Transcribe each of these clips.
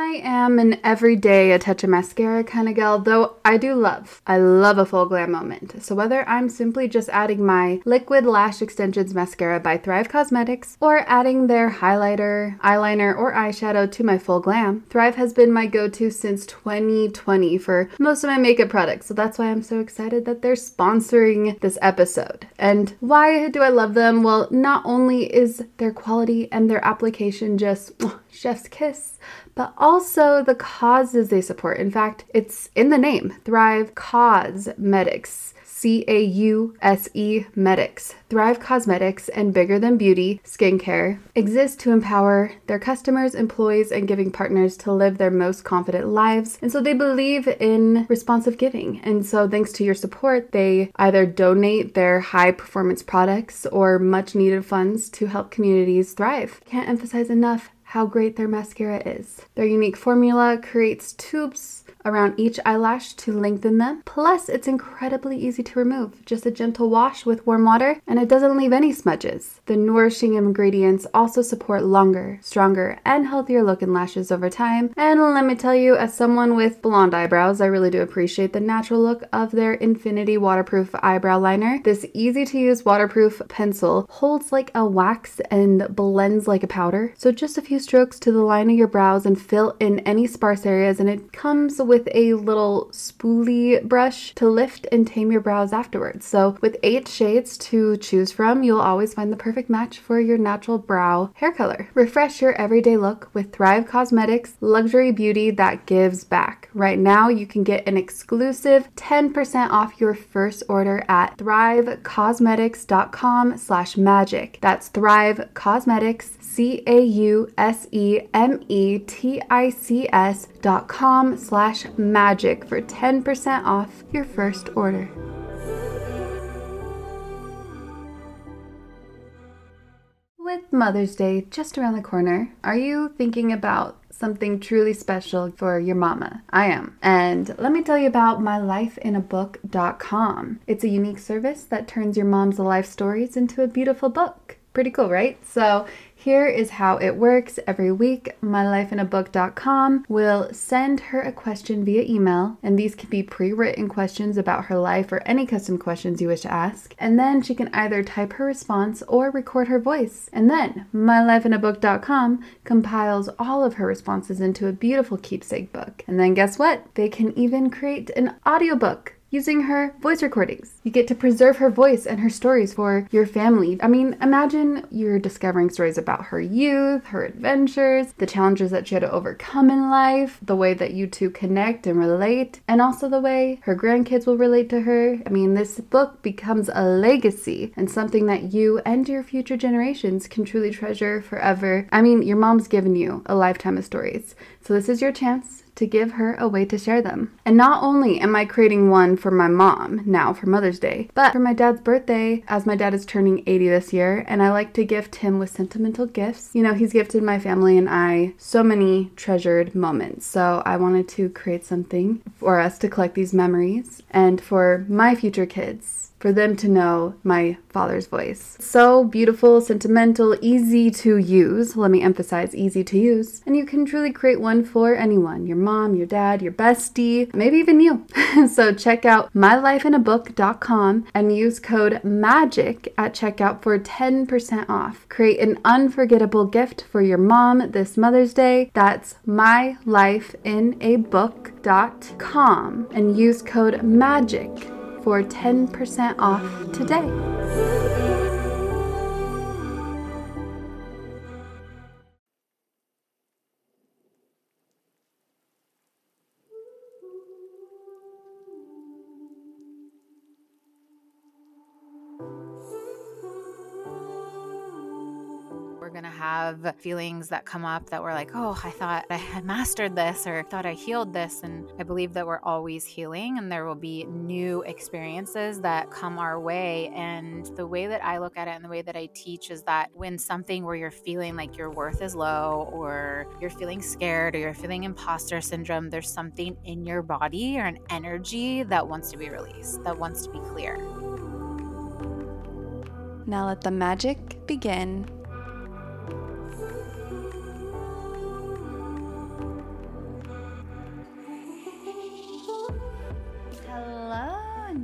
I am an everyday a touch of mascara kind of gal, though I love a full glam moment. So whether I'm simply just adding my Liquid Lash Extensions Mascara by Thrive Causemetics or adding their highlighter, eyeliner, or eyeshadow to my full glam, Thrive has been my go-to since 2020 for most of my makeup products. So that's why I'm so excited that they're sponsoring this episode. And why do I love them? Well, not only is their quality and their application just chef's kiss, but also the causes they support. In fact, it's in the name, Thrive Causemetics. C-A-U-S-E Medics. Thrive Causemetics and Bigger Than Beauty Skincare exist to empower their customers, employees, and giving partners to live their most confident lives. And so they believe in responsive giving. And so thanks to your support, they either donate their high performance products or much needed funds to help communities thrive. Can't emphasize enough how great their mascara is. Their unique formula creates tubes around each eyelash to lengthen them. Plus, it's incredibly easy to remove. Just a gentle wash with warm water, and it doesn't leave any smudges. The nourishing ingredients also support longer, stronger, and healthier looking lashes over time. And let me tell you, as someone with blonde eyebrows, I really do appreciate the natural look of their Infinity Waterproof Eyebrow Liner. This easy-to-use waterproof pencil holds like a wax and blends like a powder. So just a few strokes to the line of your brows and fill in any sparse areas, and it comes with a little spoolie brush to lift and tame your brows afterwards. So with 8 shades to choose from, you'll always find the perfect match for your natural brow hair color. Refresh your everyday look with Thrive Causemetics luxury beauty that gives back. Right now, you can get an exclusive 10% off your first order at thrivecausemetics.com/magic. That's Thrive Causemetics, CAUSEMETICS.com/magic for 10% off your first order. With Mother's Day just around the corner, are you thinking about something truly special for your mama? I am. And let me tell you about mylifeinabook.com. It's a unique service that turns your mom's life stories into a beautiful book. Pretty cool, right? So here is how it works. Every week, mylifeinabook.com will send her a question via email, and these can be pre-written questions about her life or any custom questions you wish to ask. And then she can either type her response or record her voice. And then mylifeinabook.com compiles all of her responses into a beautiful keepsake book. And then guess what? They can even create an audiobook using her voice recordings. You get to preserve her voice and her stories for your family. I mean, imagine you're discovering stories about her youth, her adventures, the challenges that she had to overcome in life, the way that you two connect and relate, and also the way her grandkids will relate to her. I mean, this book becomes a legacy and something that you and your future generations can truly treasure forever. I mean, your mom's given you a lifetime of stories, so this is your chance to give her a way to share them. And not only am I creating one for my mom now for Mother's Day, but for my dad's birthday, as my dad is turning 80 this year, and I like to gift him with sentimental gifts. You know, he's gifted my family and I so many treasured moments. So I wanted to create something for us to collect these memories and for my future kids, for them to know my father's voice. So beautiful, sentimental, easy to use. Let me emphasize, easy to use. And you can truly create one for anyone, your mom, your dad, your bestie, maybe even you. So check out mylifeinabook.com and use code MAGIC at checkout for 10% off. Create an unforgettable gift for your mom this Mother's Day. That's mylifeinabook.com and use code MAGIC for 10% off today. We're going to have feelings that come up that we're like, oh, I thought I had mastered this or thought I healed this. And I believe that we're always healing and there will be new experiences that come our way. And the way that I look at it and the way that I teach is that when something where you're feeling like your worth is low or you're feeling scared or you're feeling imposter syndrome, there's something in your body or an energy that wants to be released, that wants to be clear. Now let the magic begin.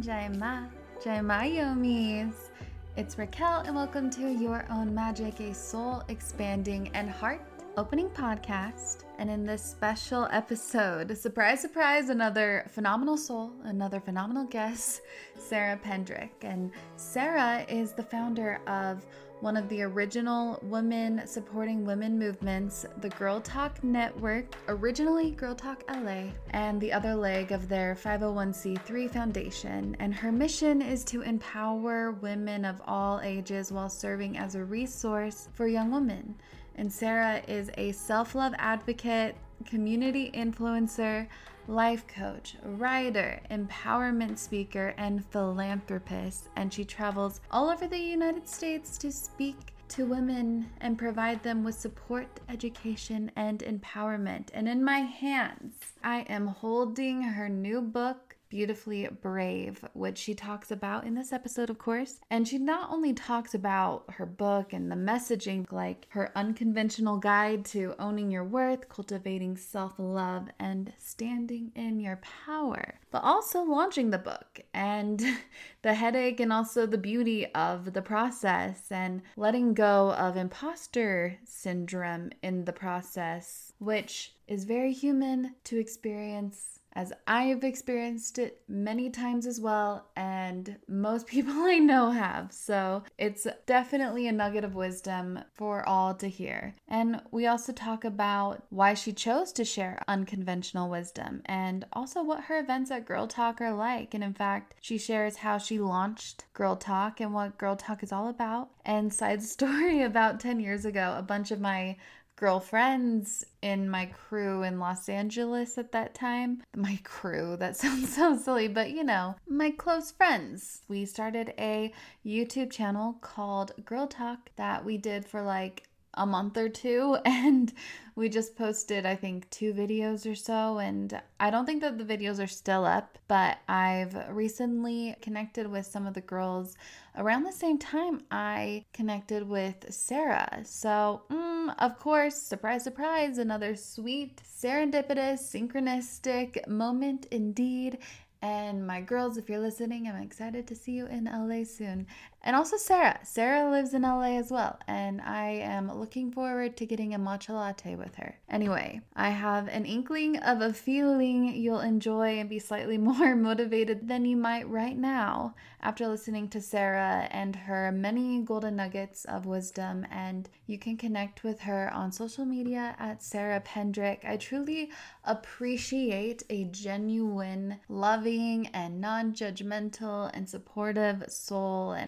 Jaima. Jaima Yomis. It's Raquel and welcome to Your Own Magic, a soul expanding and heart opening podcast. And in this special episode, surprise, surprise, another phenomenal soul, another phenomenal guest, Sarah Pendrick. And Sarah is the founder of one of the original women supporting women movements, the Girl Talk Network, originally Girl Talk LA, and the other leg of their 501c3 foundation. And her mission is to empower women of all ages while serving as a resource for young women. And Sarah is a self-love advocate, community influencer, life coach, writer, empowerment speaker, and philanthropist. And she travels all over the United States to speak to women and provide them with support, education, and empowerment. And in my hands, I am holding her new book, Beautifully Brave, which she talks about in this episode, of course. And she not only talks about her book and the messaging, like her unconventional guide to owning your worth, cultivating self-love, and standing in your power, but also launching the book and the headache and also the beauty of the process and letting go of imposter syndrome in the process, which is very human to experience, as I have experienced it many times as well, and most people I know have. So it's definitely a nugget of wisdom for all to hear. And we also talk about why she chose to share unconventional wisdom and also what her events at Girl Talk are like. And in fact, she shares how she launched Girl Talk and what Girl Talk is all about. And side story, about 10 years ago, a bunch of my girlfriends in my crew in Los Angeles at that time. My crew, that sounds so silly, but you know, my close friends. We started a YouTube channel called Girl Talk that we did for like a month or two, and we just posted, I think, 2 videos or so, and I don't think that the videos are still up, but I've recently connected with some of the girls around the same time I connected with Sarah. So, of course, surprise, surprise, another sweet, serendipitous, synchronistic moment indeed. And my girls, if you're listening, I'm excited to see you in LA soon. And also Sarah. Sarah lives in LA as well, and I am looking forward to getting a matcha latte with her. Anyway, I have an inkling of a feeling you'll enjoy and be slightly more motivated than you might right now after listening to Sarah and her many golden nuggets of wisdom. And you can connect with her on social media at Sarah Pendrick. I truly appreciate a genuine, loving, and non-judgmental and supportive soul. And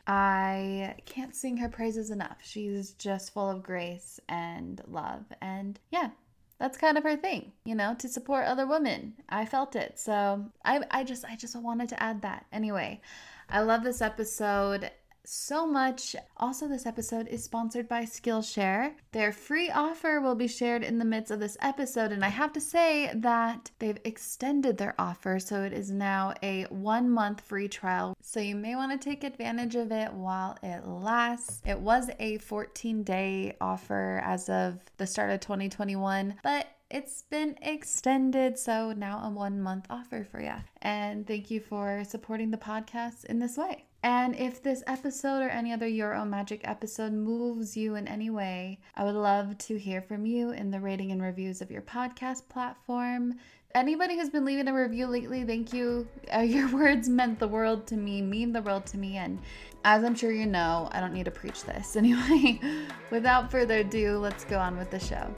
I can't sing her praises enough. She's just full of grace and love. And yeah, that's kind of her thing, you know, to support other women. I felt it. So I just wanted to add that. Anyway, I love this episode so much. Also, this episode is sponsored by Skillshare. Their free offer will be shared in the midst of this episode, and I have to say that they've extended their offer, so it is now a 1-month free trial. So you may want to take advantage of it while it lasts. It was a 14-day offer as of the start of 2021, but it's been extended, so now a 1-month offer for you. And thank you for supporting the podcast in this way. And if this episode or any other Your Own Magic episode moves you in any way, I would love to hear from you in the rating and reviews of your podcast platform. Anybody who's been leaving a review lately, thank you. Your words meant the world to me, mean the world to me. And as I'm sure you know, I don't need to preach this. Anyway, without further ado, let's go on with the show.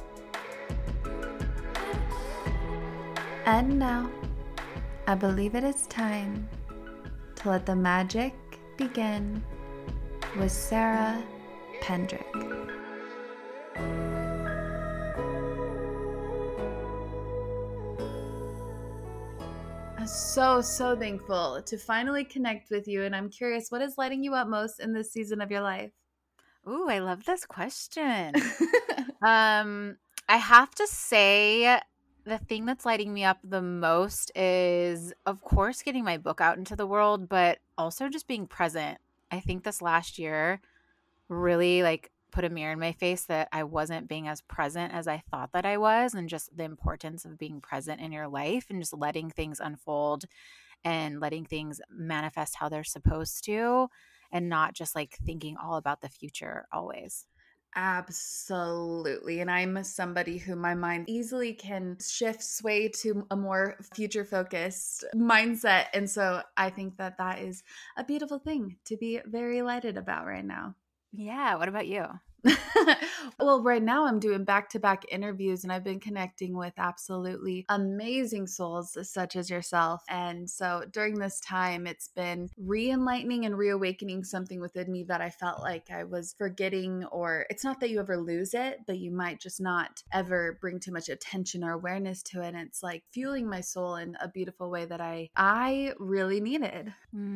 And now, I believe it is time to let the magic begin with Sarah Pendrick. I'm so thankful to finally connect with you, and I'm curious, what is lighting you up most in this season of your life? Ooh, I love this question. I have to say, the thing that's lighting me up the most is, of course, getting my book out into the world, but also just being present. I think this last year really put a mirror in my face that I wasn't being as present as I thought that I was, and just the importance of being present in your life and just letting things unfold and letting things manifest how they're supposed to, and not just like thinking all about the future always. Absolutely. And I'm somebody who my mind easily can shift, sway to a more future focused mindset. And so I think that that is a beautiful thing to be very elated about right now. Yeah. What about you? Well, right now I'm doing back-to-back interviews and I've been connecting with absolutely amazing souls such as yourself. And so during this time, it's been re-enlightening and reawakening something within me that I felt like I was forgetting, or it's not that you ever lose it, but you might just not ever bring too much attention or awareness to it. And it's like fueling my soul in a beautiful way that I really needed.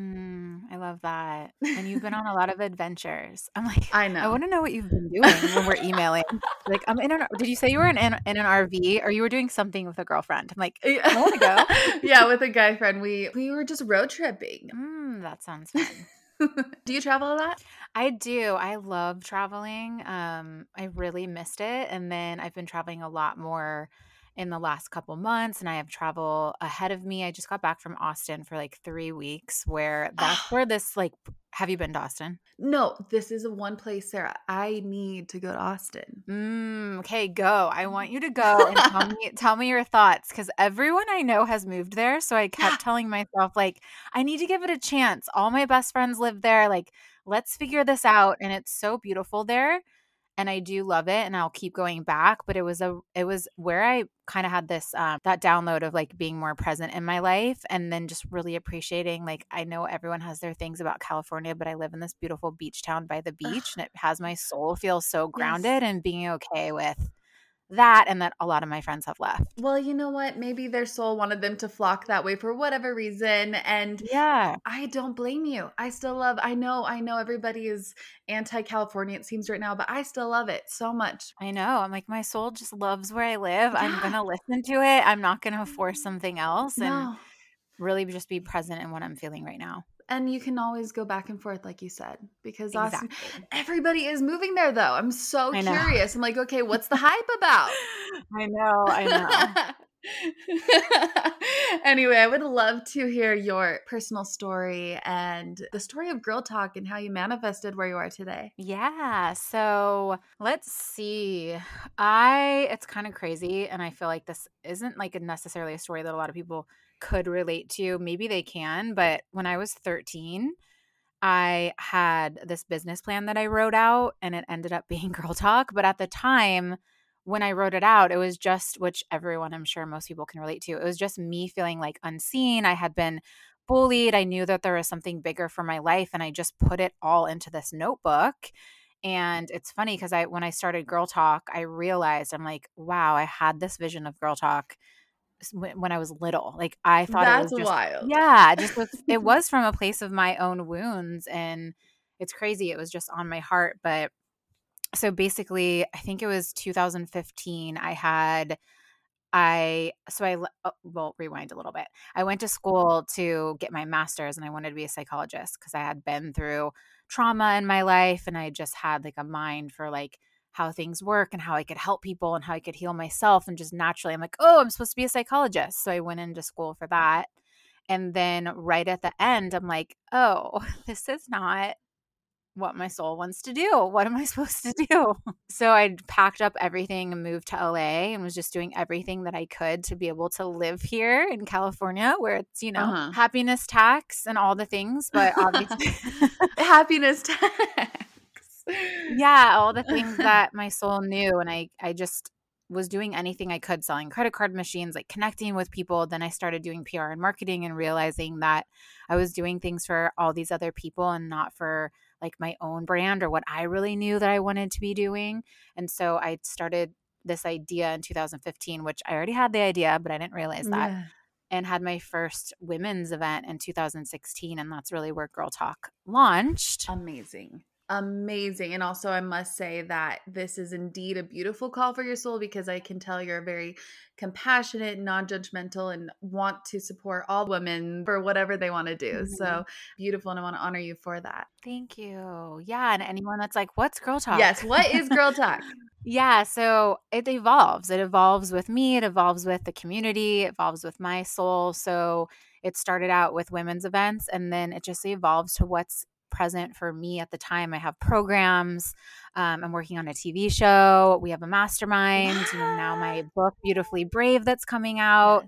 I love that. And you've been on a lot of adventures. I'm like, I I know. want to know what you've been doing when we're emailing. Like, I'm in an, did you say you were in an RV or you were doing something with a girlfriend? I'm like, I want to go. Yeah, with a guy friend. We were just road tripping. That sounds fun. Do you travel a lot? I do. I love traveling. I really missed it. And then I've been traveling a lot more in the last couple months, and I have travel ahead of me. I just got back from Austin for like 3 weeks, where that's where this like, have you been to Austin? No, this is one place, Sarah. I need to go to Austin. Okay, go. I want you to go and tell me your thoughts, because everyone I know has moved there. So I kept telling myself, like, I need to give it a chance. All my best friends live there. Like, let's figure this out. And it's so beautiful there. And I do love it, and I'll keep going back. But it was where I kind of had this that download of like being more present in my life, and then just really appreciating, like, I know everyone has their things about California, but I live in this beautiful beach town by the beach, and it has my soul feel so grounded, and being okay with that, and that a lot of my friends have left. Well, you know what? Maybe their soul wanted them to flock that way for whatever reason. And Yeah. I don't blame you. I still love, I know everybody is anti-California, it seems right now, but I still love it so much. I know. I'm like, my soul just loves where I live. I'm going to listen to it. I'm not going to force something else, and No. really just be present in what I'm feeling right now. And you can always go back and forth, like you said, because Austin, Exactly. everybody is moving there, though. I'm so I know. curious. I'm like, okay, what's the hype about? I know. Anyway, I would love to hear your personal story and the story of Girl Talk and how you manifested where you are today. Yeah. So let's see. It's kind of crazy. And I feel like this isn't like necessarily a story that a lot of people could relate to. Maybe they can. But when I was 13, I had this business plan that I wrote out, and it ended up being Girl Talk. But at the time, when I wrote it out, it was just, which everyone, I'm sure most people can relate to, it was just me feeling like unseen. I had been bullied. I knew that there was something bigger for my life, and I just put it all into this notebook. And it's funny because when I started Girl Talk, I realized, I'm like, wow, I had this vision of Girl Talk when I was little. Like, I thought it was That's just wild. Yeah, it was from a place of my own wounds, and it's crazy. It was just on my heart. But so basically, I think it was 2015. Well, rewind a little bit. I went to school to get my master's, and I wanted to be a psychologist because I had been through trauma in my life, and I just had like a mind for like how things work and how I could help people and how I could heal myself. And just naturally, I'm like, oh, I'm supposed to be a psychologist. So I went into school for that. And then right at the end, I'm like, oh, this is not what my soul wants to do. What am I supposed to do? So I packed up everything and moved to LA, and was just doing everything that I could to be able to live here in California, where it's, happiness tax and all the things, but obviously happiness tax. Yeah, all the things that my soul knew. And I just was doing anything I could, selling credit card machines, like connecting with people. Then I started doing PR and marketing, and realizing that I was doing things for all these other people and not for like my own brand or what I really knew that I wanted to be doing. And so I started this idea in 2015, which I already had the idea, but I didn't realize that, and had my first women's event in 2016. And that's really where Girl Talk launched. Amazing. And also, I must say that this is indeed a beautiful call for your soul, because I can tell you're very compassionate, non-judgmental, and want to support all women for whatever they want to do. So beautiful. And I want to honor you for that. Thank you. Yeah. And anyone that's like, what's Girl Talk? Yes. What is Girl Talk? Yeah. So it evolves. It evolves with me. It evolves with the community. It evolves with my soul. So it started out with women's events, and then it just evolves to what's present for me at the time. I have programs. I'm working on a TV show. We have a mastermind. Now my book, Beautifully Brave, that's coming out.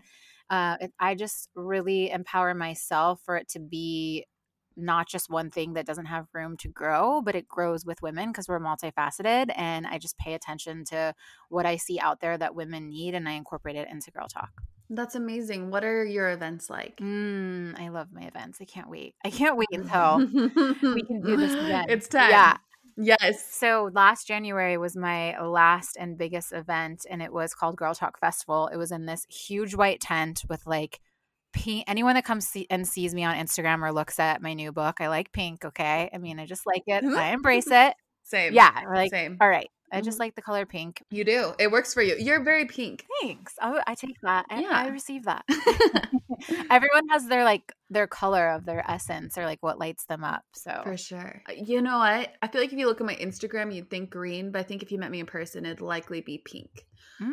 I just really empower myself for it to be not just one thing that doesn't have room to grow, but it grows with women because we're multifaceted. And I just pay attention to what I see out there that women need, and I incorporate it into Girl Talk. That's amazing. What are your events like? I love my events. I can't wait. I can't wait until we can do this again. It's time. Yeah. Yes. So last January was my last and biggest event, and it was called Girl Talk Festival. It was in this huge white tent with like pink. Anyone that comes and sees me on Instagram or looks at my new book, I like pink, okay? I mean, I just like it. I embrace it. Same. Yeah. Like, Same. all right. I just like the color pink. You do. It works for you. You're very pink. Thanks. Oh, I take that. Yeah. I receive that. Everyone has their color of their essence, or like what lights them up. So for sure. You know what? I feel like if you look at my Instagram, you'd think green, but I think if you met me in person, it'd likely be pink.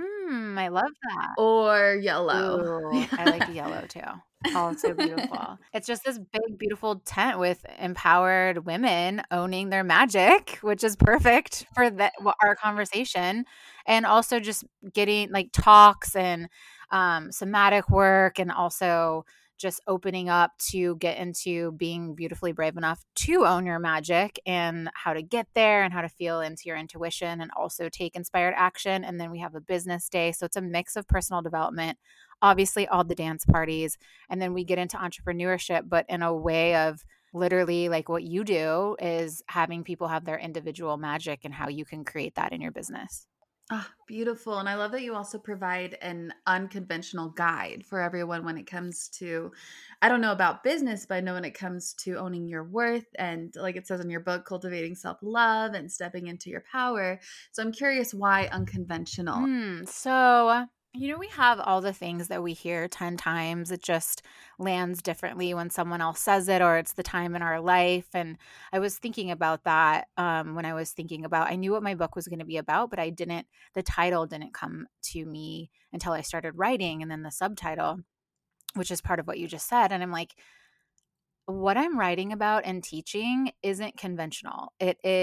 I love that. Or yellow. Ooh, I like yellow too. Oh, it's so beautiful. It's just this big, beautiful tent with empowered women owning their magic, which is perfect for our conversation. And also just getting like talks and somatic work, and also just opening up to get into being beautifully brave enough to own your magic, and how to get there, and how to feel into your intuition, and also take inspired action. And then we have a business day. So it's a mix of personal development, obviously all the dance parties, and then we get into entrepreneurship, but in a way of literally like what you do is having people have their individual magic and how you can create that in your business. Ah, beautiful. And I love that you also provide an unconventional guide for everyone when it comes to, I don't know about business, but I know when it comes to owning your worth and, like it says in your book, cultivating self-love and stepping into your power. So I'm curious, why unconventional? So we have all the things that we hear 10 times. It just lands differently when someone else says it, or it's the time in our life. And I was thinking about that when I was thinking about, I knew what my book was going to be about, but the title didn't come to me until I started writing, and then the subtitle, which is part of what you just said. And I'm like, what I'm writing about and teaching isn't conventional.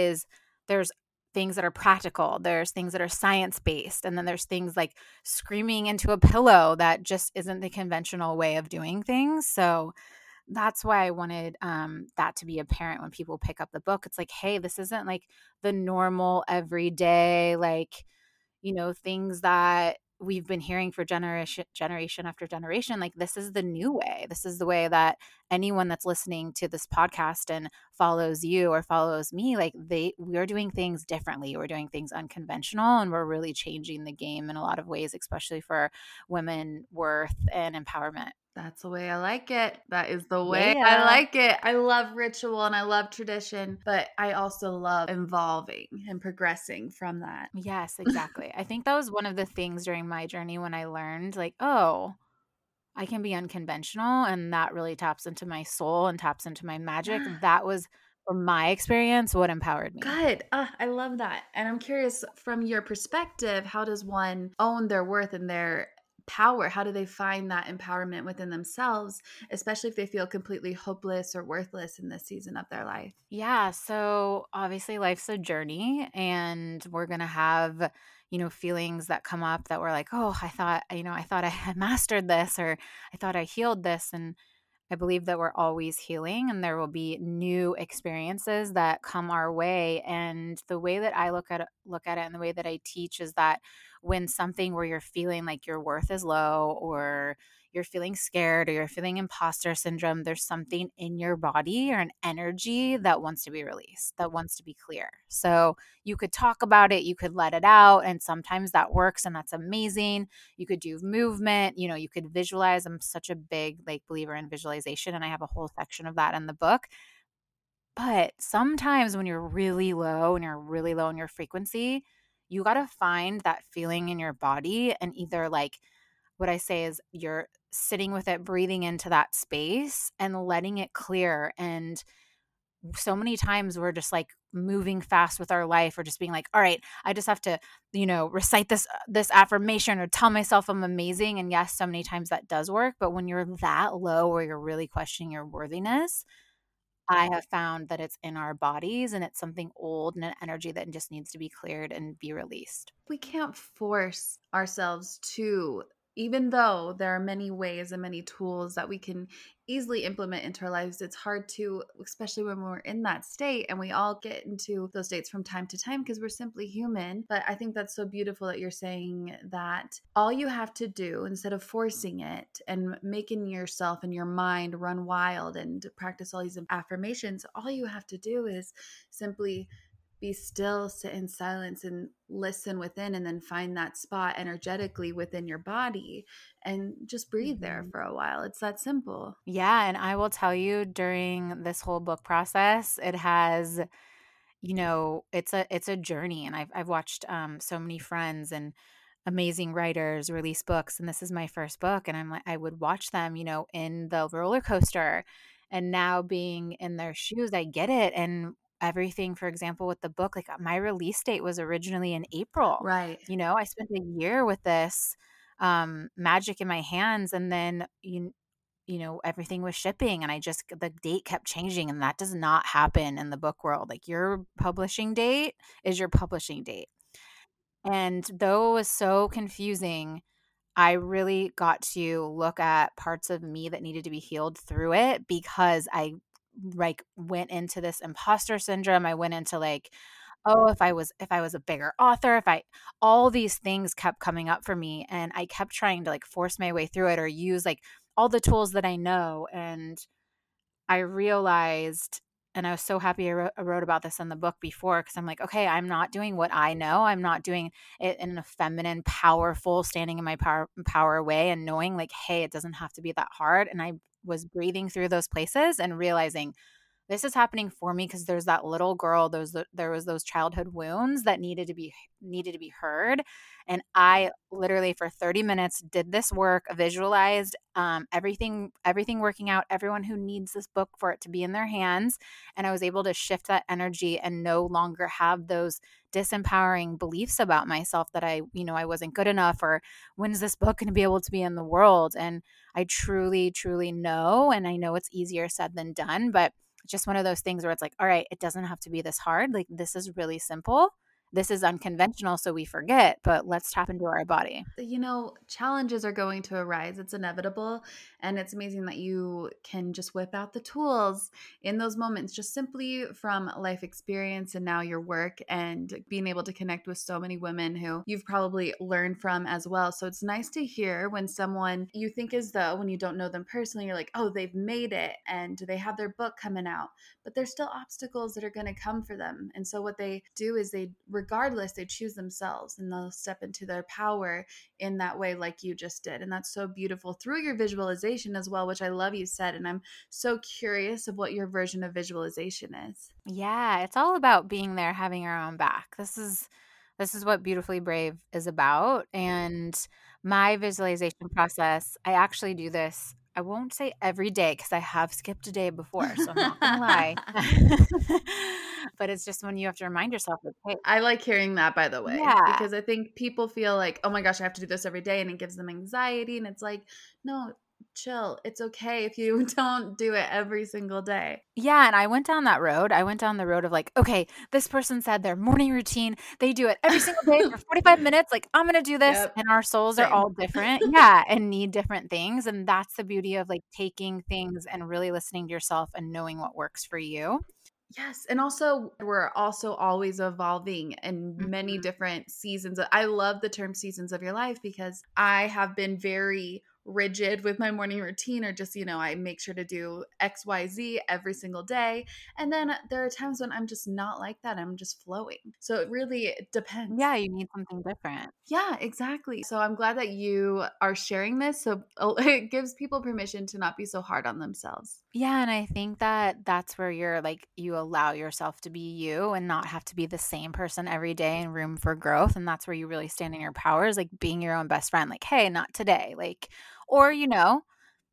There's things that are practical, there's things that are science-based, and then there's things like screaming into a pillow that just isn't the conventional way of doing things. So that's why I wanted that to be apparent when people pick up the book. It's like, hey, this isn't like the normal everyday, like, things that we've been hearing for generation after generation. Like, this is the new way. This is the way that anyone that's listening to this podcast and follows you or follows me, like we're doing things differently. We're doing things unconventional, and we're really changing the game in a lot of ways, especially for women worth and empowerment. That's the way I like it. That is the way I like it. I love ritual and I love tradition, but I also love evolving and progressing from that. Yes, exactly. I think that was one of the things during my journey when I learned, like, oh, I can be unconventional, and that really taps into my soul and taps into my magic. That was, from my experience, what empowered me. Good. I love that. And I'm curious, from your perspective, how does one own their worth and their power? How do they find that empowerment within themselves, especially if they feel completely hopeless or worthless in this season of their life? Yeah. So obviously life's a journey, and we're going to have, feelings that come up that we're like, oh, I thought I had mastered this, or I thought I healed this. And I believe that we're always healing, and there will be new experiences that come our way. And the way that I look at it and the way that I teach is that when something where you're feeling like your worth is low, or you're feeling scared, or you're feeling imposter syndrome, there's something in your body or an energy that wants to be released, that wants to be clear. So you could talk about it, you could let it out, and sometimes that works, and that's amazing. You could do movement, you could visualize. I'm such a big believer in visualization, and I have a whole section of that in the book. But sometimes when you're really low and you're really low in your frequency, you got to find that feeling in your body, and either what I say is you're sitting with it, breathing into that space and letting it clear. And so many times we're just like moving fast with our life, or just being like, all right, I just have to, recite this affirmation or tell myself I'm amazing. And yes, so many times that does work. But when you're that low where you're really questioning your worthiness, I have found that it's in our bodies and it's something old and an energy that just needs to be cleared and be released. We can't force ourselves to, even though there are many ways and many tools that we can easily implement into our lives. It's hard to, especially when we're in that state, and we all get into those states from time to time because we're simply human. But I think that's so beautiful that you're saying that all you have to do, instead of forcing it and making yourself and your mind run wild and practice all these affirmations, all you have to do is simply be still, sit in silence, and listen within, and then find that spot energetically within your body and just breathe there for a while. It's that simple. Yeah. And I will tell you, during this whole book process, it has, it's a journey. And I've watched so many friends and amazing writers release books. And this is my first book. And I'm like, I would watch them, in the roller coaster. And now being in their shoes, I get it. And everything, for example, with the book, like my release date was originally in April. Right. I spent a year with this magic in my hands. And then, everything was shipping, and the date kept changing, and that does not happen in the book world. Like, your publishing date is your publishing date. And though it was so confusing, I really got to look at parts of me that needed to be healed through it, because I like went into this imposter syndrome. I went into like, oh, if I was a bigger author, all these things kept coming up for me, and I kept trying to like force my way through it or use like all the tools that I know. And I realized, and I was so happy I wrote about this in the book before, because I'm like, okay, I'm not doing what I know. I'm not doing it in a feminine, powerful, standing in my power way, and knowing like, hey, it doesn't have to be that hard. And I was breathing through those places and realizing this is happening for me because there's that little girl, there was those childhood wounds that needed to be heard. And I literally for 30 minutes did this work, visualized everything working out, everyone who needs this book for it to be in their hands. And I was able to shift that energy and no longer have those disempowering beliefs about myself that I wasn't good enough, or when's this book going to be able to be in the world. And I truly, truly know, and I know it's easier said than done, but it's just one of those things where it's like, all right, it doesn't have to be this hard. Like, this is really simple. This is unconventional, so we forget, but let's tap into our body. Challenges are going to arise. It's inevitable. And it's amazing that you can just whip out the tools in those moments, just simply from life experience and now your work, and being able to connect with so many women who you've probably learned from as well. So it's nice to hear when someone you think as though, when you don't know them personally, you're like, oh, they've made it and they have their book coming out, but there's still obstacles that are going to come for them. And so what they do is regardless, they choose themselves and they'll step into their power in that way, like you just did. And that's so beautiful through your visualization as well, which I love you said. And I'm so curious of what your version of visualization is. Yeah, it's all about being there, having our own back. This is what Beautifully Brave is about. And my visualization process, I actually do this, I won't say every day because I have skipped a day before, so I'm not going to lie. But it's just when you have to remind yourself, like, hey. I like hearing that, by the way, Yeah. because I think people feel like, oh my gosh, I have to do this every day, and it gives them anxiety. And it's like, no, chill. It's okay if you don't do it every single day. Yeah, and I went down that road. I went down the road of like, okay, this person said their morning routine, they do it every single day for 45 minutes. Like, I'm going to do this. Yep. And our souls Same. are all different. Yeah, and need different things. And that's the beauty of like taking things and really listening to yourself and knowing what works for you. Yes. And also, we're also always evolving in many different seasons. I love the term seasons of your life because I have been very rigid with my morning routine, or just, I make sure to do XYZ every single day. And then there are times when I'm just not like that. I'm just flowing. So it really depends. Yeah, you need something different. Yeah, exactly. So I'm glad that you are sharing this. So it gives people permission to not be so hard on themselves. Yeah, and I think that that's where you're like, you allow yourself to be you and not have to be the same person every day, and room for growth. And that's where you really stand in your powers, like being your own best friend. Like, hey, not today. Like, or,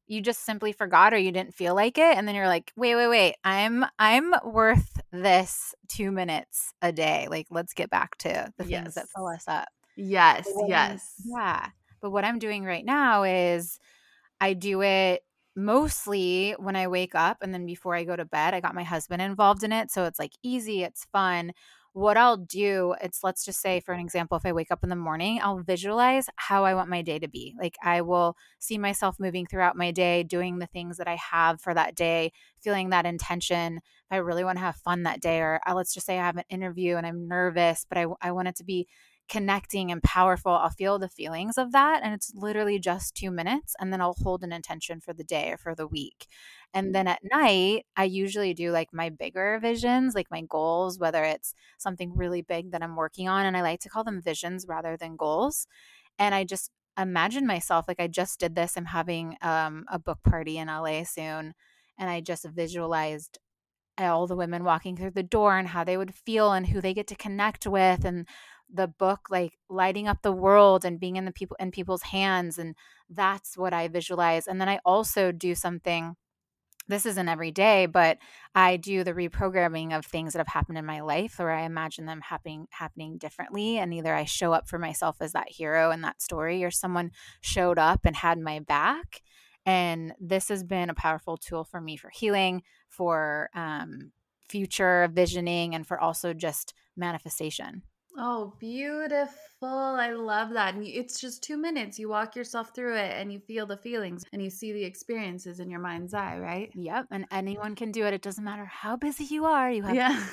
you just simply forgot or you didn't feel like it. And then you're like, wait. I'm worth this 2 minutes a day. Like, let's get back to the things that Yes. fill us up. Yes. But Yes. yeah. But what I'm doing right now is I do it mostly when I wake up, and then before I go to bed. I got my husband involved in it. So it's like easy, it's fun. What I'll do, it's, let's just say, for an example, if I wake up in the morning, I'll visualize how I want my day to be. Like, I will see myself moving throughout my day, doing the things that I have for that day, feeling that intention. If I really want to have fun that day, or let's just say I have an interview and I'm nervous, but I want it to be connecting and powerful, I'll feel the feelings of that. And it's literally just 2 minutes. And then I'll hold an intention for the day or for the week. And then at night, I usually do like my bigger visions, like my goals, whether it's something really big that I'm working on. And I like to call them visions rather than goals. And I just imagine myself, like I just did this. I'm having a book party in LA soon. And I just visualized all the women walking through the door and how they would feel and who they get to connect with, and the book like lighting up the world and being in people's hands. And that's what I visualize. And then I also do something, this isn't every day, but I do the reprogramming of things that have happened in my life, or I imagine them happening differently. And either I show up for myself as that hero in that story, or someone showed up and had my back. And this has been a powerful tool for me for healing, for future visioning, and for also just manifestation. Oh, beautiful. I love that. And it's just 2 minutes. You walk yourself through it and you feel the feelings and you see the experiences in your mind's eye, right? Yep. And anyone can do it. It doesn't matter how busy you are. You have Yeah.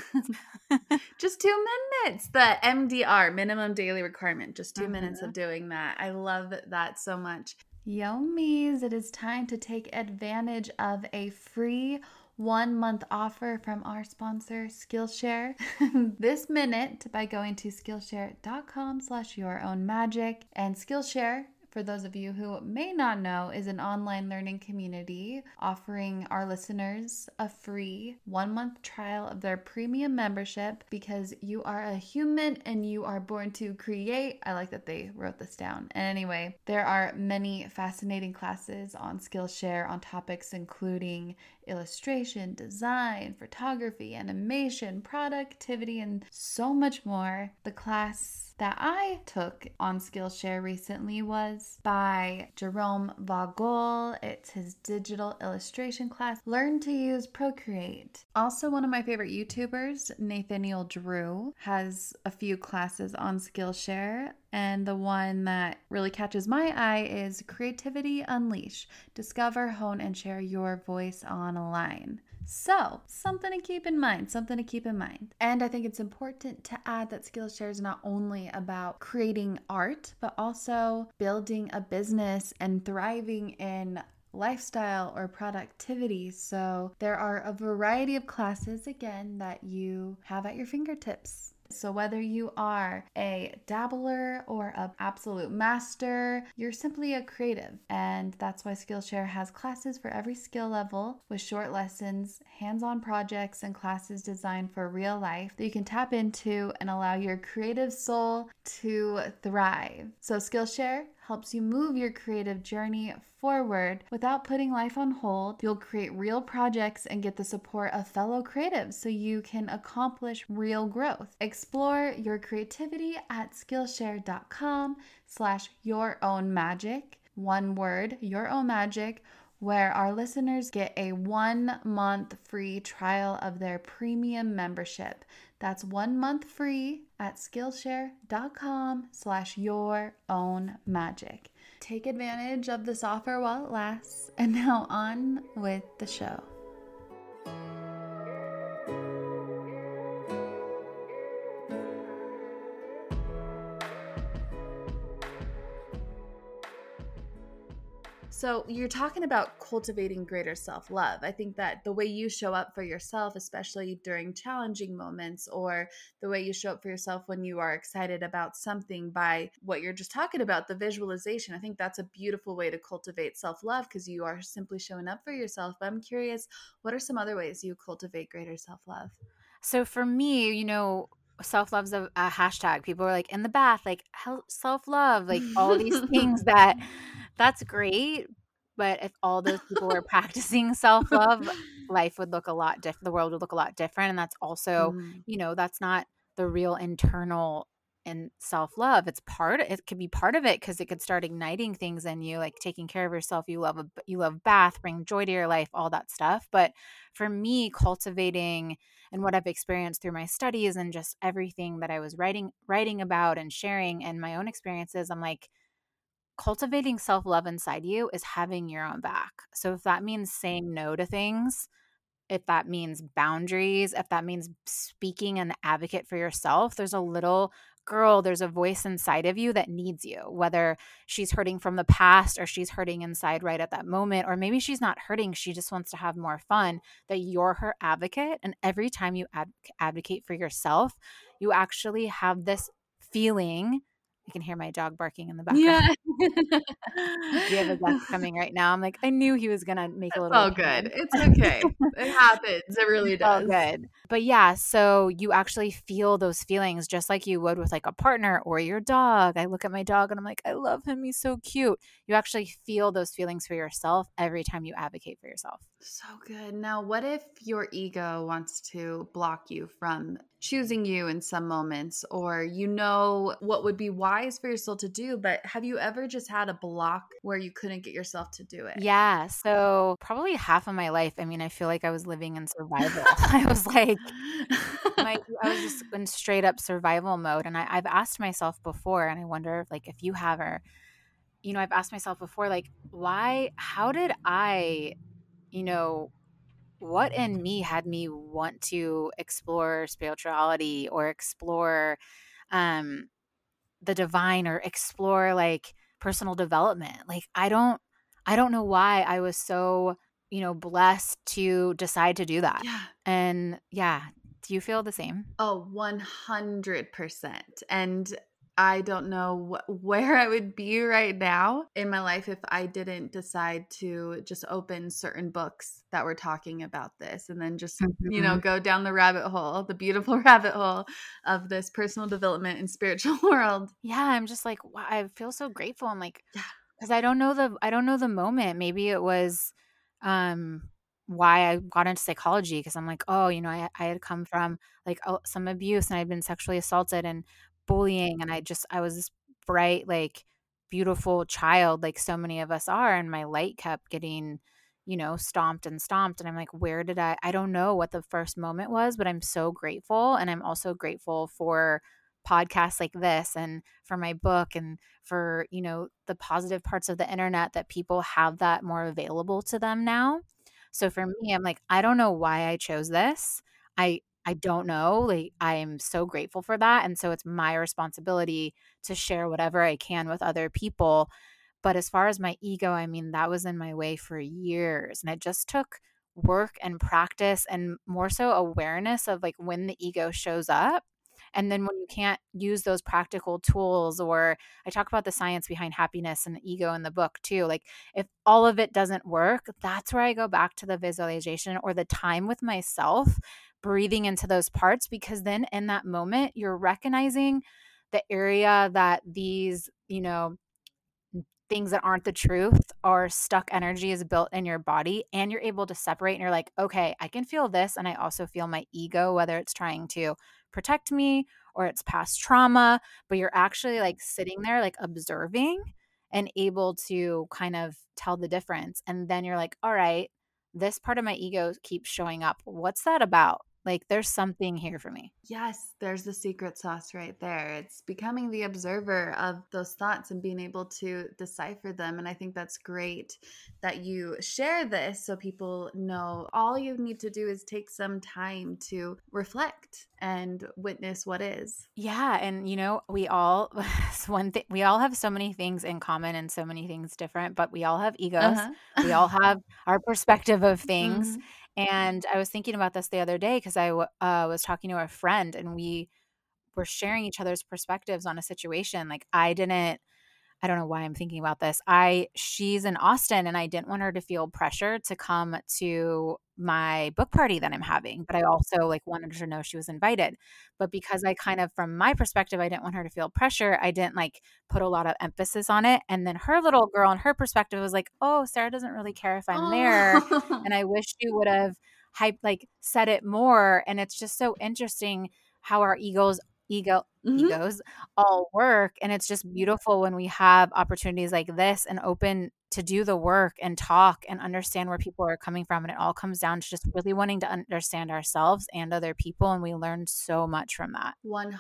Just 2 minutes. The MDR, minimum daily requirement. Just 2 minutes of doing that. I love that so much. Yomies, it is time to take advantage of a free 1-month offer from our sponsor, Skillshare. This minute by going to Skillshare.com/yourownmagic. And Skillshare, for those of you who may not know, is an online learning community offering our listeners a free 1-month trial of their premium membership, because you are a human and you are born to create. I like that they wrote this down. And anyway, there are many fascinating classes on Skillshare on topics including illustration, design, photography, animation, productivity, and so much more. The class that I took on Skillshare recently was by Jerome Vagol. It's his digital illustration class, Learn to Use Procreate. Also, one of my favorite YouTubers, Nathaniel Drew, has a few classes on Skillshare. And the one that really catches my eye is Creativity Unleash. Discover, hone, and share your voice online. So, something to keep in mind. And I think it's important to add that Skillshare is not only about creating art, but also building a business and thriving in lifestyle or productivity. So there are a variety of classes, again, that you have at your fingertips. So whether you are a dabbler or an absolute master, you're simply a creative. And that's why Skillshare has classes for every skill level, with short lessons, hands-on projects, and classes designed for real life that you can tap into and allow your creative soul to thrive. So Skillshare helps you move your creative journey forward without putting life on hold. You'll create real projects and get the support of fellow creatives so you can accomplish real growth. Explore your creativity at Skillshare.com/yourownmagic. One word, your own magic, where our listeners get a 1-month free trial of their premium membership. That's 1 month free at Skillshare.com/yourownmagic. Take advantage of this offer while it lasts. And now on with the show. So you're talking about cultivating greater self-love. I think that the way you show up for yourself, especially during challenging moments, or the way you show up for yourself when you are excited about something, by what you're just talking about, the visualization, I think that's a beautiful way to cultivate self-love, because you are simply showing up for yourself. But I'm curious, what are some other ways you cultivate greater self-love? So for me, self-love's a hashtag. People are like, in the bath, like self-love, like all these things that's great. But if all those people were practicing self-love, life would look a lot different. The world would look a lot different. And that's also, Mm. that's not the real internal and self-love. It could be part of it because it could start igniting things in you, like taking care of yourself. You love bath, bring joy to your life, all that stuff. But for me, cultivating and what I've experienced through my studies and just everything that I was writing about and sharing and my own experiences, I'm like, cultivating self-love inside you is having your own back. So if that means saying no to things, if that means boundaries, if that means speaking an advocate for yourself, there's a voice inside of you that needs you, whether she's hurting from the past or she's hurting inside right at that moment, or maybe she's not hurting, she just wants to have more fun, that you're her advocate. And every time you advocate for yourself, you actually have this feeling. I can hear my dog barking in the background. Yeah. We have a guest coming right now. I'm like, I knew he was going to make a little Oh, appearance. good. It's okay. It happens. It really Oh, does. good. But yeah, so you actually feel those feelings just like you would with like a partner or your dog. I look at my dog and I'm like, I love him. He's so cute. You actually feel those feelings for yourself every time you advocate for yourself. So good. Now, what if your ego wants to block you from choosing you in some moments, or what would be wise for yourself to do, but have you ever just had a block where you couldn't get yourself to do it? Yeah. So probably half of my life, I mean, I feel like I was living in survival. I was like, I was just in straight up survival mode. And I've asked myself before, and I wonder if like if you have, or, I've asked myself before, like, how did I, you know, what in me had me want to explore spirituality or explore um, the divine or explore like personal development? Like, I don't know why I was so, blessed to decide to do that. Yeah. And yeah, do you feel the same? Oh, 100%. And I don't know where I would be right now in my life if I didn't decide to just open certain books that were talking about this and then just, Mhm. go down the rabbit hole, the beautiful rabbit hole of this personal development and spiritual world. Yeah, I'm just like, wow, I feel so grateful. I'm like, Yeah. because I don't know the moment. Maybe it was um why I got into psychology, because I'm like, oh, I had come from like some abuse, and I'd been sexually assaulted and bullying, and I was this bright, like beautiful child, like so many of us are, and my light kept getting, stomped and stomped. And I'm like, where did I don't know what the first moment was, but I'm so grateful. And I'm also grateful for podcasts like this, and for my book, and for, the positive parts of the internet, that people have that more available to them now. So for me, I'm like, I don't know why I chose this. I don't know. Like, I am so grateful for that. And so it's my responsibility to share whatever I can with other people. But as far as my ego, I mean, that was in my way for years. And it just took work and practice, and more so awareness of like when the ego shows up. And then when you can't use those practical tools, or I talk about the science behind happiness and the ego in the book too. Like, if all of it doesn't work, that's where I go back to the visualization or the time with myself, breathing into those parts, because then in that moment, you're recognizing the area that these, things that aren't the truth or stuck energy is built in your body, and you're able to separate, and you're like, okay, I can feel this, and I also feel my ego, whether it's trying to protect me or it's past trauma. But you're actually like sitting there like observing and able to kind of tell the difference. And then you're like, all right, this part of my ego keeps showing up, what's that about? Like, there's something here for me. Yes, there's the secret sauce right there. It's becoming the observer of those thoughts and being able to decipher them. And I think that's great that you share this so people know all you need to do is take some time to reflect and witness what is. Yeah, and we all it's one thing, we all have so many things in common and so many things different, but we all have egos. We all Uh-huh. have our perspective of things. Mhm. And I was thinking about this the other day because was talking to a friend, and we were sharing each other's perspectives on a situation. Like, I don't know why I'm thinking about this. She's in Austin and I didn't want her to feel pressure to come to my book party that I'm having, but I also like wanted her to know she was invited. But because I kind of, from my perspective, I didn't want her to feel pressure, I didn't like put a lot of emphasis on it. And then her little girl and her perspective was like, oh, Sarah doesn't really care if I'm there. Oh. And I wish she would have like said it more. And it's just so interesting how our Mhm. egos all work. And it's just beautiful when we have opportunities like this and open to do the work and talk and understand where people are coming from. And it all comes down to just really wanting to understand ourselves and other people. And we learned so much from that.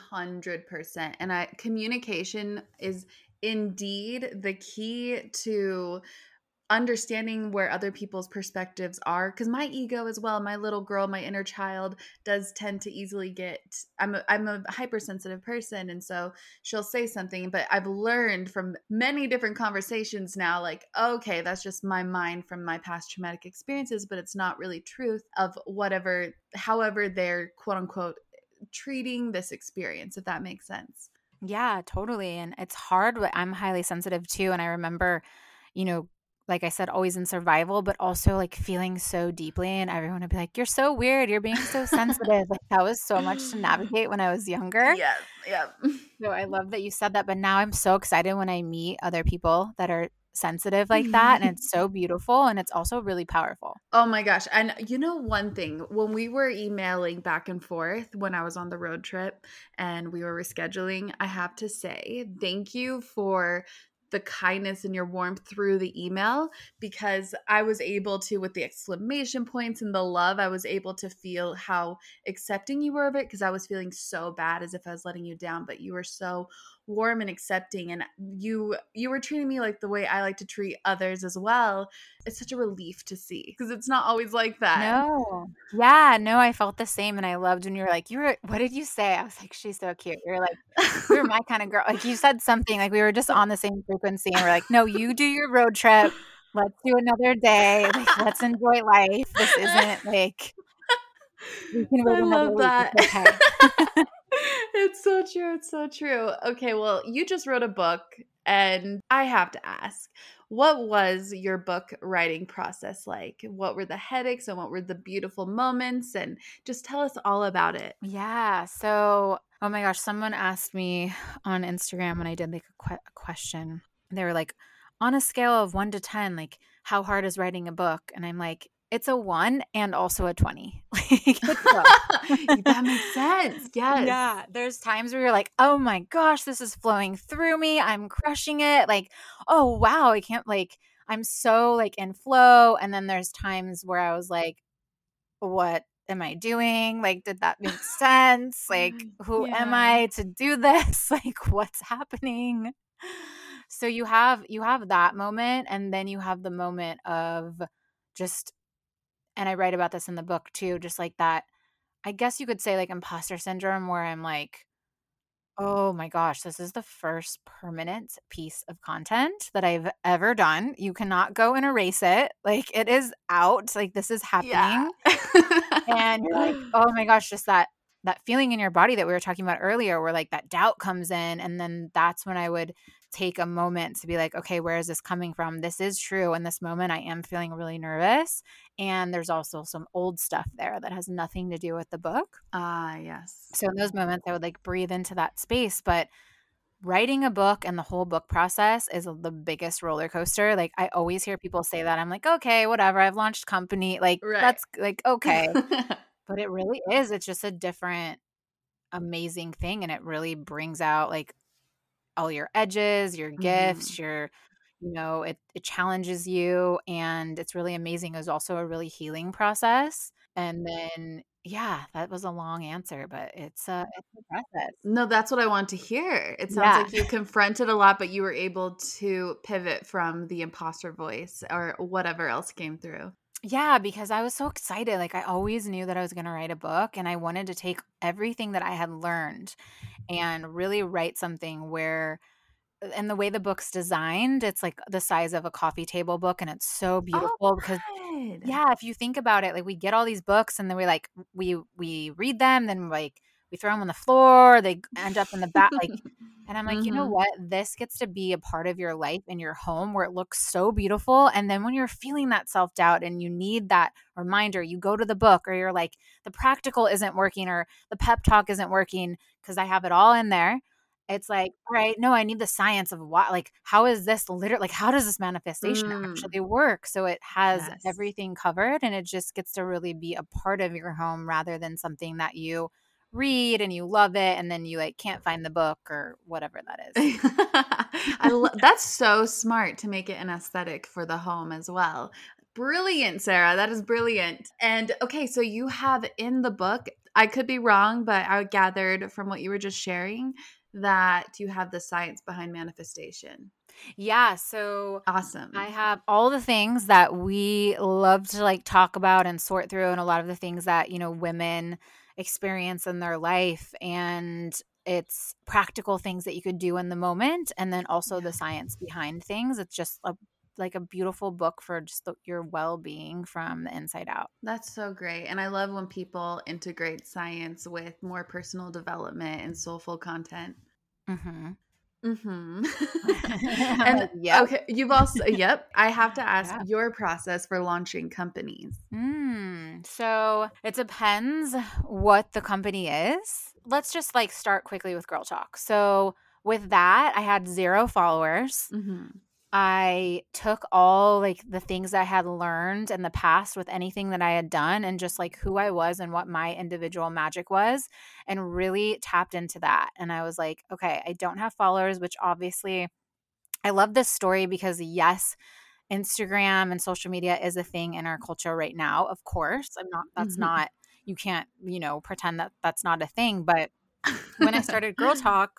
100%. And communication is indeed the key to understanding where other people's perspectives are, because my ego as well, my little girl, my inner child, does tend to easily get, I'm a hypersensitive person, and so she'll say something, but I've learned from many different conversations now, like, okay, that's just my mind from my past traumatic experiences, but it's not really truth of however they're quote unquote treating this experience, if that makes sense. Yeah, totally. And it's hard, but I'm highly sensitive too. And I remember, you know, like I said, always in survival, but also like feeling so deeply. And everyone would be like, you're so weird. You're being so sensitive. Like that was so much to navigate when I was younger. Yes, yeah. So I love that you said that. But now I'm so excited when I meet other people that are sensitive like that. And it's so beautiful. And it's also really powerful. Oh my gosh. And you know, one thing, when we were emailing back and forth when I was on the road trip and we were rescheduling, I have to say thank you for the kindness and your warmth through the email, because I was able to, with the exclamation points and the love, I was able to feel how accepting you were of it, because I was feeling so bad as if I was letting you down, but you were so warm and accepting, and you were treating me like the way I like to treat others as well. It's such a relief to see, because it's not always like that. No. Yeah, no, I felt the same. And I loved when you were like, what did you say? I was like, she's so cute. You're like, you're my kind of girl. Like you said something like we were just on the same frequency and we're like, no, you do your road trip. Let's do another day. Like, let's enjoy life. This isn't like we can wait I another love week. that. It's okay. It's so true. It's so true. Okay, well, you just wrote a book, and I have to ask, what was your book writing process like? What were the headaches and what were the beautiful moments? And just tell us all about it. Yeah. So, oh my gosh, someone asked me on Instagram when I did like a question. They were like, on a scale of 1 to 10, like how hard is writing a book? And I'm like, it's a 1 and also a 20. Like it's both. That makes sense. Yes. Yeah. There's times where you're like, oh my gosh, this is flowing through me. I'm crushing it. Like, oh wow, I can't like, I'm so like in flow. And then there's times where I was like, what am I doing? Like, did that make sense? Like, who am Yeah. I to do this? Like, what's happening? So you have that moment, and then you have the moment of just, and I write about this in the book too, just like that, I guess you could say like imposter syndrome, where I'm like, oh my gosh, this is the first permanent piece of content that I've ever done. You cannot go and erase it. Like it is out. Like this is Yeah. happening. And you're like, oh my gosh, just that feeling in your body that we were talking about earlier, where like that doubt comes in. And then that's when I would take a moment to be like, okay, where is this coming from? This is true. In this moment, I am feeling really nervous. And there's also some old stuff there that has nothing to do with the book. Ah, yes. So in those moments, I would like breathe into that space. But writing a book and the whole book process is the biggest roller coaster. Like I always hear people say that. I'm like, okay, whatever. I've launched company. Like Right. that's like, okay. But it really is. It's just a different, amazing thing. And it really brings out like all your edges, your gifts, Mhm. it challenges you. And it's really amazing. It was also a really healing process. And then, yeah, that was a long answer, but it's a process. No, that's what I want to hear. It sounds Yeah. like you confronted a lot, but you were able to pivot from the imposter voice or whatever else came through. Yeah, because I was so excited. Like I always knew that I was going to write a book and I wanted to take everything that I had learned and really write something where, and the way the book's designed, it's like the size of a coffee table book and it's so Oh, beautiful because good. yeah, if you think about it, like we get all these books and then we read them, then like we throw them on the floor, they end up in the back like And I'm like, you know what? This gets to be a part of your life in your home where it looks so beautiful. And then when you're feeling that self-doubt and you need that reminder, you go to the book, or you're like, the practical isn't working, or the pep talk isn't working, because I have it all in there. It's like, all right, no, I need the science of what, like, how is this literally, like, how does this manifestation actually work? So it has everything covered, and it just gets to really be a part of your home rather than something that you read and you love it and then you like can't find the book or whatever that is. That's so smart to make it an aesthetic for the home as well. Brilliant, Sarah. That is brilliant. And okay, so you have in the book, I could be wrong, but I gathered from what you were just sharing that you have the science behind manifestation. Yeah, so awesome. I have all the things that we love to like talk about and sort through, and a lot of the things that, you know, women experience in their life, and it's practical things that you could do in the moment, and then also the science behind things. It's just like a beautiful book for just your well-being from the inside out. That's so great. And I love when people integrate science with more personal development and soulful content. And okay, you've also I have to ask your process for launching companies. So it depends what the company is. Let's just like start quickly with Girl Talk. So with that, I had 0 followers. I took all like the things I had learned in the past with anything that I had done, and just like who I was and what my individual magic was, and really tapped into that. And I was like, okay, I don't have followers, which obviously I love this story because yes, Instagram and social media is a thing in our culture right now. Of course, that's not, you can't, you know, pretend that that's not a thing. But when I started Girl Talk,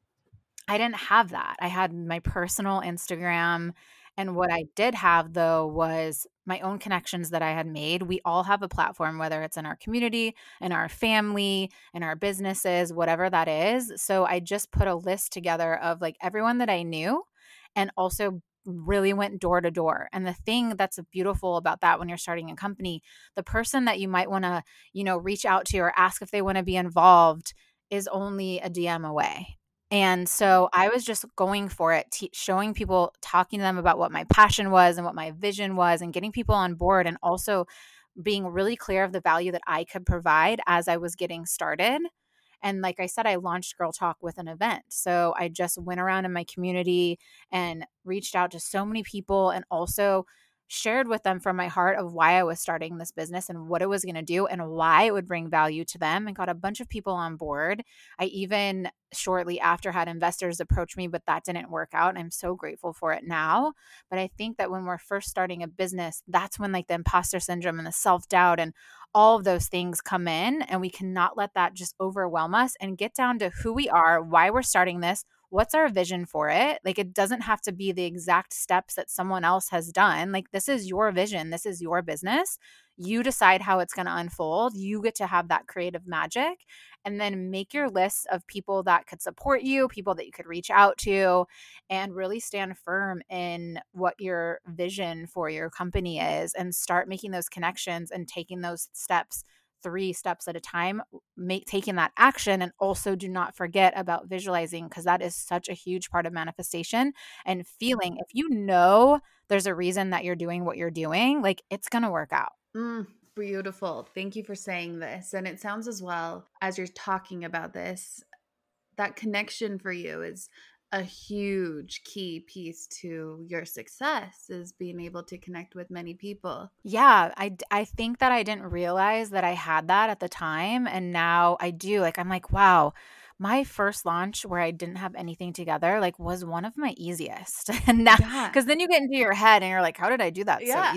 I didn't have that. I had my personal Instagram. And what I did have, though, was my own connections that I had made. We all have a platform, whether it's in our community, in our family, in our businesses, whatever that is. So I just put a list together of like everyone that I knew, and also really went door to door. And the thing that's beautiful about that when you're starting a company, the person that you might want to, you know, reach out to or ask if they want to be involved is only a DM away. And so I was just going for it, showing people, talking to them about what my passion was and what my vision was, and getting people on board, and also being really clear of the value that I could provide as I was getting started. And like I said, I launched Girl Talk with an event. So I just went around in my community and reached out to so many people, and also shared with them from my heart of why I was starting this business and what it was going to do and why it would bring value to them, and got a bunch of people on board. I even shortly after had investors approach me, but that didn't work out. And I'm so grateful for it now. But I think that when we're first starting a business, that's when like the imposter syndrome and the self-doubt and all of those things come in, and we cannot let that just overwhelm us, and get down to who we are, why we're starting this, what's our vision for it. Like, it doesn't have to be the exact steps that someone else has done. Like, this is your vision. This is your business. You decide how it's going to unfold. You get to have that creative magic, and then make your list of people that could support you, people that you could reach out to, and really stand firm in what your vision for your company is, and start making those connections and taking those steps, 3 steps at a time, taking that action. And also do not forget about visualizing, because that is such a huge part of manifestation and feeling. If you know there's a reason that you're doing what you're doing, like, it's going to work out. Beautiful. Thank you for saying this. And it sounds as well as you're talking about this, that connection for you is a huge key piece to your success, is being able to connect with many people. Yeah, I think that I didn't realize that I had that at the time, and now I do. Like, I'm like, wow, my first launch where I didn't have anything together, like, was one of my easiest. And now, because then you get into your head and you're like, how did I do that so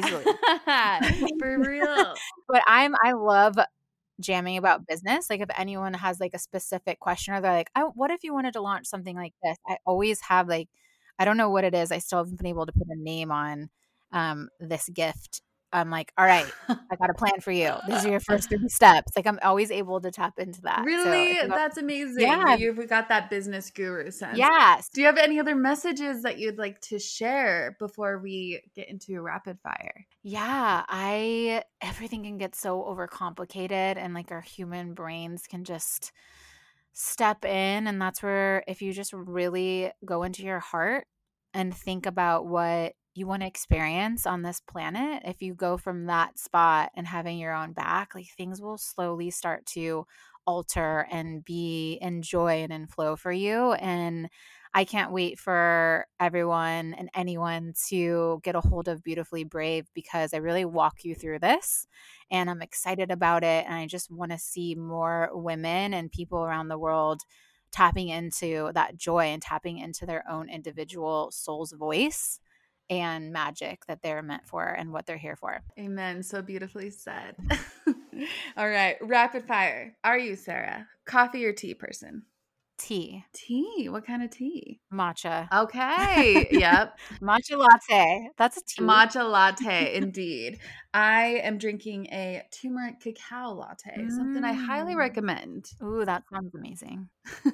easily? For real. But I love jamming about business. Like, if anyone has like a specific question, or they're like, what if you wanted to launch something like this? I always have like, I don't know what it is. I still haven't been able to put a name on this gift. I'm like, all right, I got a plan for you. These are your first 3 steps. Like, I'm always able to tap into that. Really? So that's amazing. Yeah. You've got that business guru sense. Yes. Do you have any other messages that you'd like to share before we get into rapid fire? Yeah, everything can get so overcomplicated, and like our human brains can just step in, and that's where if you just really go into your heart and think about what you want to experience on this planet, if you go from that spot and having your own back, like things will slowly start to alter and be in joy and in flow for you. And I can't wait for everyone and anyone to get a hold of Beautifully Brave, because I really walk you through this and I'm excited about it. And I just want to see more women and people around the world tapping into that joy and tapping into their own individual soul's voice and magic that they're meant for and what they're here for. Amen. So beautifully said. All right. Rapid fire. Are you, Sarah, coffee or tea person? Tea. Tea. What kind of tea? Matcha. Okay. Yep. Matcha latte. That's a tea. Matcha latte, indeed. I am drinking a turmeric cacao latte, something I highly recommend. Ooh, that sounds amazing.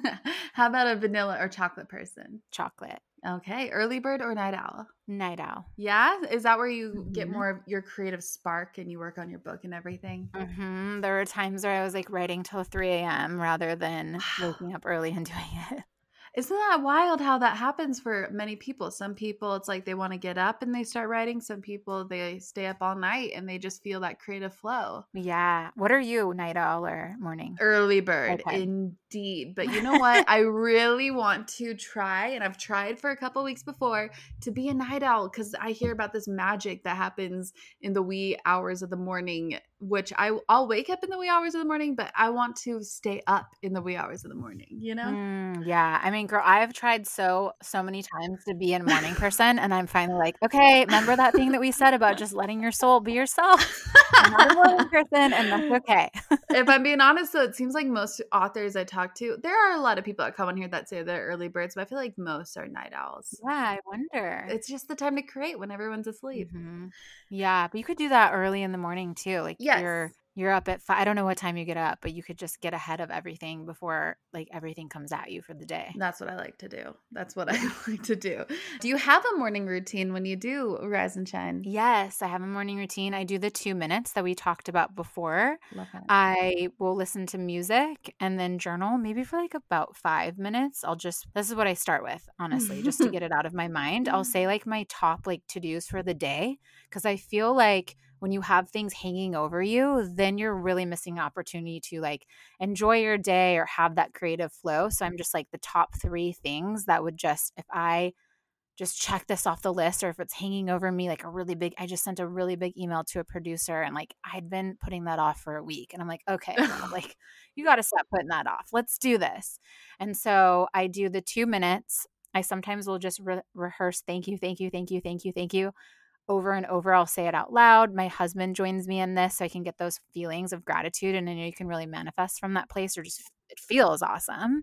How about a vanilla or chocolate person? Chocolate. Okay. Early bird or night owl? Night owl. Yeah? Is that where you get more of your creative spark and you work on your book and everything? There were times where I was like writing till 3 a.m. rather than waking up early and doing it. Isn't that wild how that happens for many people? Some people, it's like they want to get up and they start writing. Some people, they stay up all night and they just feel that creative flow. Yeah. What are you, night owl or morning? Early bird, Okay. indeed. But you know what? I really want to try, and I've tried for a couple weeks before, to be a night owl, because I hear about this magic that happens in the wee hours of the morning, which I'll wake up in the wee hours of the morning, but I want to stay up in the wee hours of the morning, you know? Yeah. I mean, girl, I've tried so many times to be a morning person, and I'm finally like, okay, remember that thing that we said about just letting your soul be yourself? I'm not a morning person, and that's okay. If I'm being honest, though, it seems like most authors I talk to, there are a lot of people that come on here that say they're early birds, but I feel like most are night owls. Yeah, I wonder. It's just the time to create when everyone's asleep. Yeah, but you could do that early in the morning too. Like Yes. you're up at 5. I don't know what time you get up, but you could just get ahead of everything before like everything comes at you for the day. That's what I like to do. That's what I like to do. Do you have a morning routine when you do rise and shine? Yes, I have a morning routine. I do the 2 minutes that we talked about before. Love that. I will listen to music and then journal maybe for like about 5 minutes. This is what I start with, honestly, just to get it out of my mind. I'll say like my top like to-dos for the day, because I feel like when you have things hanging over you, then you're really missing an opportunity to like enjoy your day or have that creative flow. So I'm just like the top 3 things that would just, if I just check this off the list, or if it's hanging over me like I just sent a really big email to a producer, and like I'd been putting that off for a week, and I'm like, okay, well, like you got to stop putting that off. Let's do this. And so I do the 2 minutes. I sometimes will just rehearse thank you, thank you, thank you, thank you, thank you over and over. I'll say it out loud. My husband joins me in this so I can get those feelings of gratitude, and then you can really manifest from that place, or just it feels awesome.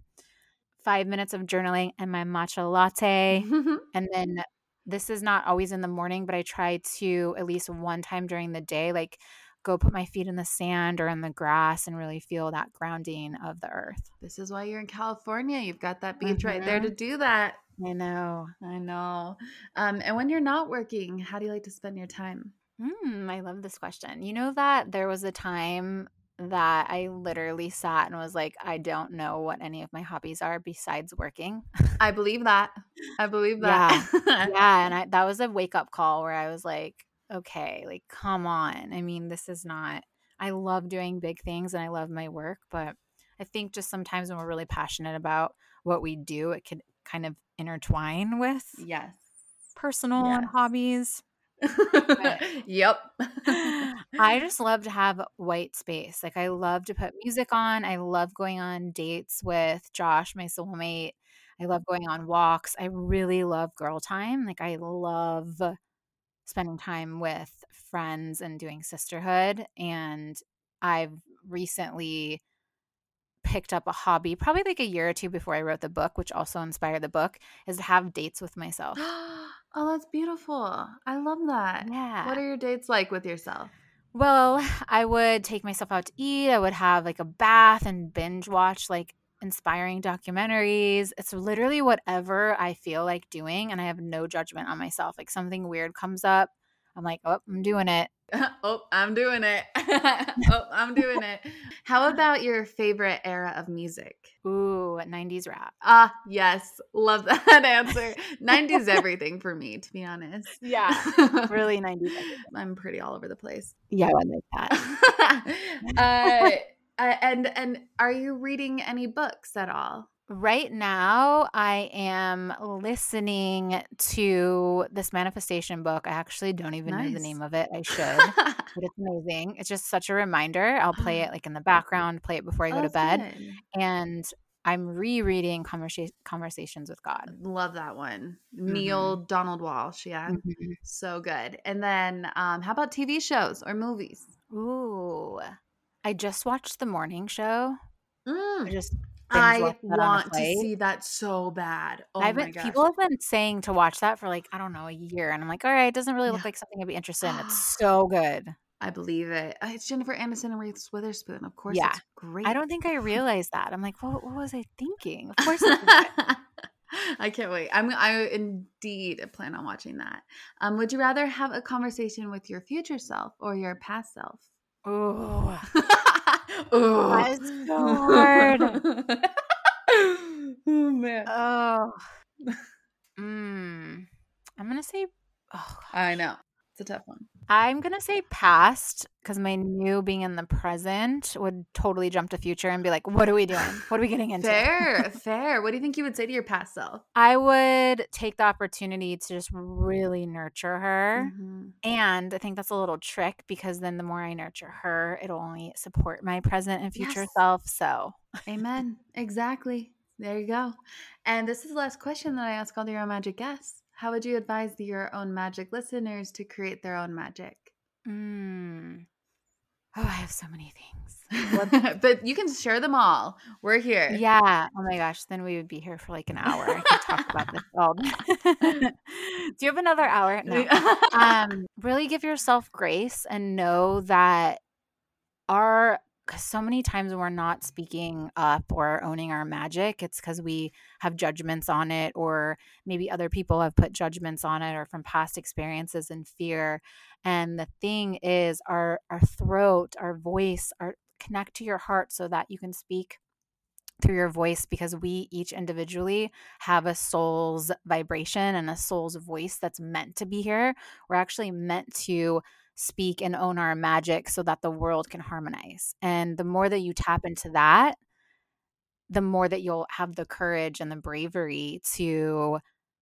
5 minutes of journaling and my matcha latte. And then this is not always in the morning, but I try to at least one time during the day, like go put my feet in the sand or in the grass and really feel that grounding of the earth. This is why you're in California. You've got that beach right there to do that. I know. And when you're not working, how do you like to spend your time? I love this question. You know that there was a time that I literally sat and was like, I don't know what any of my hobbies are besides working. I believe that. Yeah. Yeah. And that was a wake up call where I was like, okay, like, come on. I mean, I love doing big things and I love my work, but I think just sometimes when we're really passionate about what we do, it can kind of intertwine with personal and hobbies. Yep. I just love to have white space. Like I love to put music on. I love going on dates with Josh, my soulmate. I love going on walks. I really love girl time. Like I love spending time with friends and doing sisterhood. And I've recently picked up a hobby, probably like a year or 2 before I wrote the book, which also inspired the book, is to have dates with myself. Oh, that's beautiful. I love that. Yeah. What are your dates like with yourself? Well, I would take myself out to eat. I would have like a bath and binge watch like inspiring documentaries. It's literally whatever I feel like doing, and I have no judgment on myself. Like something weird comes up, I'm like, oh, I'm doing it. Oh, I'm doing it. Oh, I'm doing it. How about your favorite era of music? Ooh, 90s rap. Ah, yes. Love that answer. 90s everything for me, to be honest. Yeah, really 90s everything. I'm pretty all over the place. Yeah, I like that. And are you reading any books at all? Right now, I am listening to this manifestation book. I actually don't even know the name of it. I should, but it's amazing. It's just such a reminder. I'll play it like in the background, play it before I go to bed. Good. And I'm rereading Conversations with God. Love that one. Neil Donald Walsh. Yeah. Mm-hmm. So good. And then how about TV shows or movies? Ooh, I just watched The Morning Show. I want to see that so bad. Oh my gosh. People have been saying to watch that for like, I don't know, a year. And I'm like, all right, it doesn't really look like something I'd be interested in. It's so good. I believe it. It's Jennifer Aniston and Reese Witherspoon. Of course, it's great. I don't think I realized that. I'm like, well, what was I thinking? Of course it's good. I can't wait. I indeed plan on watching that. Would you rather have a conversation with your future self or your past self? Oh, that is so hard. Oh man. Oh, I'm gonna say. Oh, I know. It's a tough one. I'm going to say past because my new being in the present would totally jump to future and be like, what are we doing? What are we getting into? Fair. What do you think you would say to your past self? I would take the opportunity to just really nurture her. Mm-hmm. And I think that's a little trick because then the more I nurture her, it'll only support my present and future self. So, amen. Exactly. There you go. And this is the last question that I ask all the Your Own Magic guests. How would you advise the Your Own Magic listeners to create their own magic? Oh, I have so many things. But you can share them all. We're here. Yeah. Oh my gosh. Then we would be here for like an hour. I could talk about this all day. Do you have another hour? No. Really give yourself grace and know that because so many times we're not speaking up or owning our magic, it's because we have judgments on it, or maybe other people have put judgments on it, or from past experiences and fear. And the thing is, our throat, our voice, connect to your heart so that you can speak through your voice, because we each individually have a soul's vibration and a soul's voice that's meant to be here. We're actually meant to speak and own our magic so that the world can harmonize. And the more that you tap into that, the more that you'll have the courage and the bravery to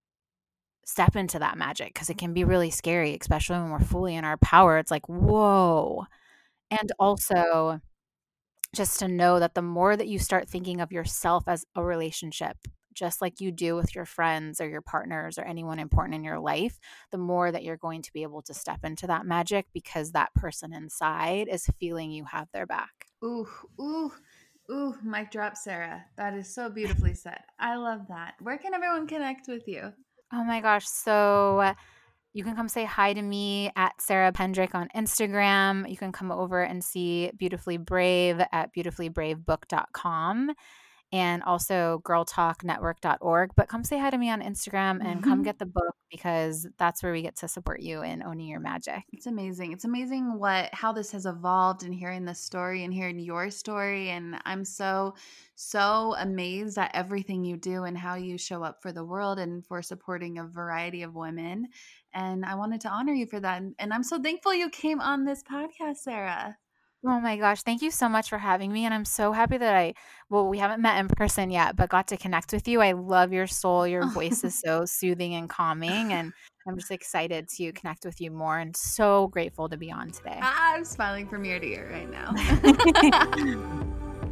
step into that magic, because it can be really scary, especially when we're fully in our power. It's like, whoa. And also just to know that the more that you start thinking of yourself as a relationship, just like you do with your friends or your partners or anyone important in your life, the more that you're going to be able to step into that magic, because that person inside is feeling you have their back. Ooh, mic drop, Sarah. That is so beautifully said. I love that. Where can everyone connect with you? Oh my gosh. So you can come say hi to me at Sarah Pendrick on Instagram. You can come over and see Beautifully Brave at beautifullyBraveBook.com. And also girltalknetwork.org. But come say hi to me on Instagram and come get the book, because that's where we get to support you in owning your magic. It's amazing. It's amazing how this has evolved, and hearing the story and hearing your story. And I'm so amazed at everything you do and how you show up for the world and for supporting a variety of women. And I wanted to honor you for that. And I'm so thankful you came on this podcast, Sarah. Oh my gosh. Thank you so much for having me. And I'm so happy that we haven't met in person yet, but got to connect with you. I love your soul. Your voice is so soothing and calming. And I'm just excited to connect with you more, and so grateful to be on today. I'm smiling from ear to ear right now.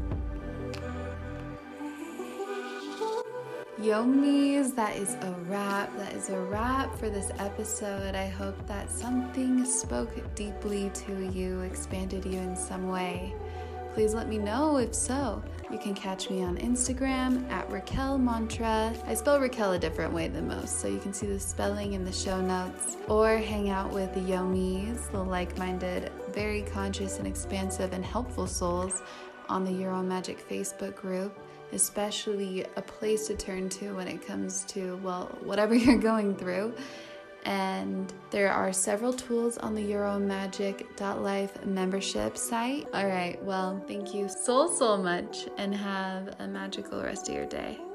Yomies, that is a wrap. That is a wrap for this episode. I hope that something spoke deeply to you, expanded you in some way. Please let me know if so. You can catch me on Instagram at Raquel Mantra. I spell Raquel a different way than most, so you can see the spelling in the show notes. Or hang out with the Yomies, the like-minded, very conscious and expansive and helpful souls on the Your Own Magic Facebook group. Especially a place to turn to when it comes to, whatever you're going through. And there are several tools on the euromagic.life membership site. All right, well, thank you so much and have a magical rest of your day.